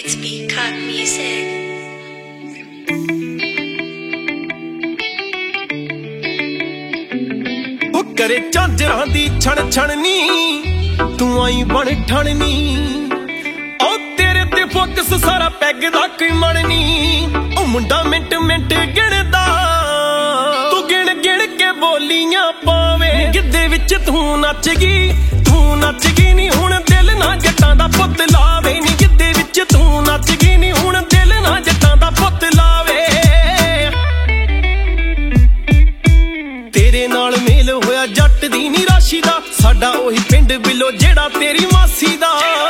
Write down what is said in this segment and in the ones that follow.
It's Peacock Music. करे झांजरां दी छण छणनी तू आई बन ठणनी ओ तेरे ते फोकस सारा पैग दा कोई मननी ओ मुंडा मिंट मिंट गिणदा तू गिण गिण के बोलियां पावे गिद्धे विच तू नचगी नी हुण दिल ना जट्टां दा पुੱਤ लावे नी गिद्धे विच तू नचगी नी हुण दिल ना जट्टां दा पुੱਤ लावे तेरे नाल मेल होया जट दी नी राशि दा साडा ओही पिंड बिलो जेड़ा तेरी मासी दा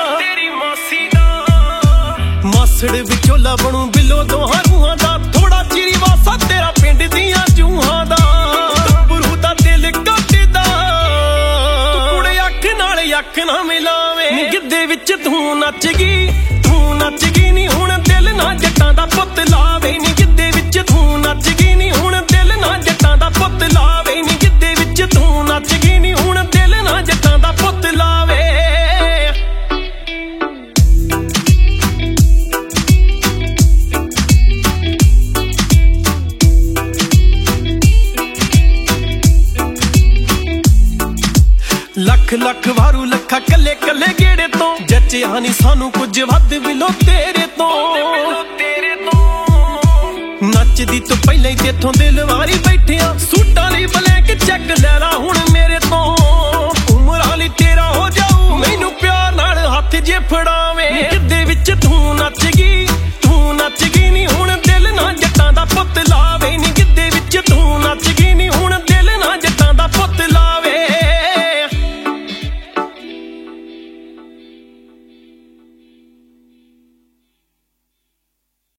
मासड़ विचोला बनू बिलो दोहां रूहां दा थोड़ा चिरी वासा तेरा पिंड दियां जूहां दा गभरू दा दिल कटदा कुड़े अख नाल अख ना मिलावे गिद्धे विच तू नचगी नी हुण दिल ना जट्टां दा पुੱਤ लावे नी गिद्धे विच तू नचगी नी हुण दिल ना जट्टां दा पुੱਤ लावे नी गिद्धे विच तू नचगी नी हुण दिल ना जट्टां दा पुੱਤ लावे लख लख वारू लखा कले कले गेड़े तो जचिया नी सानू कुछ वध बिलो तेरे तो नचदी तो पहले ही तेथों दिल वारी बैठिया सूटां लई ब्लैक चेक ले ला हुण मेरे तो